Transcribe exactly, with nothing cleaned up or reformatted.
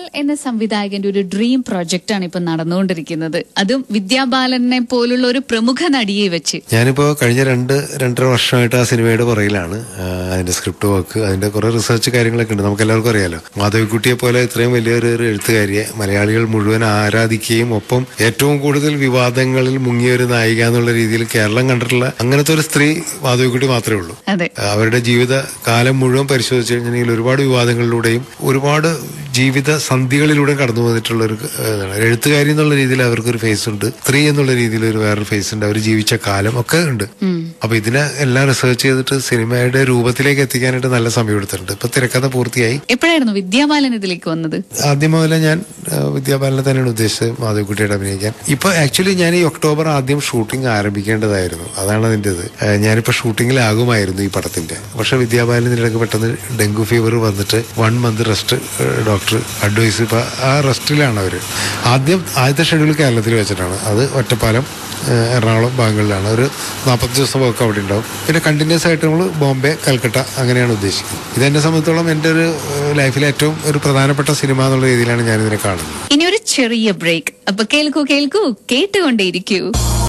വിശാൽ എന്ന സംവിധായകന്റെ ഒരു ഡ്രീം പ്രോജക്റ്റ് ആണ് ഇപ്പൊ നടന്നുകൊണ്ടിരിക്കുന്നത്. അതും വിദ്യാബാലനെ പോലുള്ള ഒരു പ്രമുഖ നടിയെ വെച്ച്. ഞാനിപ്പോ കഴിഞ്ഞ രണ്ട് രണ്ടര വർഷമായിട്ട് ആ സിനിമയുടെ പുറകിലാണ്. അതിന്റെ സ്ക്രിപ്റ്റ് വർക്ക്, അതിന്റെ കുറെ റിസർച്ച് കാര്യങ്ങളൊക്കെ ഉണ്ട്. നമുക്ക് എല്ലാവർക്കും അറിയാലോ, മാധവിക്കുട്ടിയെ പോലെ ഇത്രയും വലിയൊരു എഴുത്തുകാരിയെ മലയാളികൾ മുഴുവൻ ആരാധിക്കുകയും ഒപ്പം ഏറ്റവും കൂടുതൽ വിവാദങ്ങളിൽ മുങ്ങിയ ഒരു നായിക എന്നുള്ള രീതിയിൽ കേരളം കണ്ടിട്ടുള്ള അങ്ങനത്തെ ഒരു സ്ത്രീ മാധവിക്കുട്ടി മാത്രമേ ഉള്ളൂ. അവരുടെ ജീവിത കാലം മുഴുവൻ പരിശോധിച്ചു കഴിഞ്ഞിട്ടുണ്ടെങ്കിൽ ഒരുപാട് വിവാദങ്ങളിലൂടെയും ഒരുപാട് ജീവിത സന്ധികളിലൂടെ കടന്നു വന്നിട്ടുള്ള ഒരു എഴുത്തുകാരി എന്നുള്ള രീതിയിൽ അവർക്കൊരു ഫേസ് ഉണ്ട്, സ്ത്രീ എന്നുള്ള രീതിയിൽ ഒരു വേറൊരു ഫേസ് ഉണ്ട്, അവർ ജീവിച്ച കാലം ഒക്കെ ഉണ്ട്. അപ്പൊ ഇതിനെ എല്ലാം റിസർച്ച് ചെയ്തിട്ട് സിനിമയുടെ രൂപത്തിലേക്ക് എത്തിക്കാനായിട്ട് നല്ല സമയം എടുത്തിട്ടുണ്ട്. ഇപ്പൊ തിരക്കഥ പൂർത്തിയായി. എപ്പോഴായിരുന്നു വിദ്യാബാലൻ ഇതിലേക്ക് വന്നത്? ആദ്യം മുതലേ ഞാൻ വിദ്യാബാലനെ തന്നെയാണ് ഉദ്ദേശിച്ചത് മാധവിക്കുട്ടിയുടെ അഭിനയിക്കാൻ. ഇപ്പൊ ആക്ച്വലി ഞാൻ ഈ ഒക്ടോബർ ആദ്യം ഷൂട്ടിംഗ് ആരംഭിക്കേണ്ടതായിരുന്നു. അതാണ് അതിൻ്റെത്. ഞാനിപ്പോ ഷൂട്ടിങ്ങിലാകുമായിരുന്നു ഈ പടത്തിന്റെ. പക്ഷെ വിദ്യാബാലൻ ഇതിലൊക്കെ പെട്ടെന്ന് ഡെങ്കു ഫീവർ വന്നിട്ട് one month rest doctor advise. ഇപ്പൊ ആ റെസ്റ്റിലാണ് അവര്. ആദ്യം ആദ്യത്തെ ഷെഡ്യൂൾ കേരളത്തിൽ വെച്ചിട്ടാണ്. അത് ഒറ്റപ്പാലം, എറണാകുളം ഭാഗങ്ങളിലാണ്. ഒരു നാൽപ്പത്തി ദിവസം വർക്ക് അവിടെ ഉണ്ടാവും. പിന്നെ കണ്ടിന്യൂസ് ആയിട്ട് നമ്മൾ ബോംബെ, കൽക്കട്ട അങ്ങനെയാണ് ഉദ്ദേശിക്കുന്നത്. ഇതെന്നെ സംബന്ധിച്ചോളം എൻ്റെ ഒരു ലൈഫിലെ ഏറ്റവും ഒരു പ്രധാനപ്പെട്ട സിനിമ എന്നുള്ള രീതിയിലാണ് ഞാൻ ഇതിനെ കാണുന്നത്. ഇനി ഒരു ചെറിയ ബ്രേക്ക്. അപ്പൊ കേൾക്കൂ കേൾക്കൂ കേട്ടുകൊണ്ടേയിരിക്കൂ.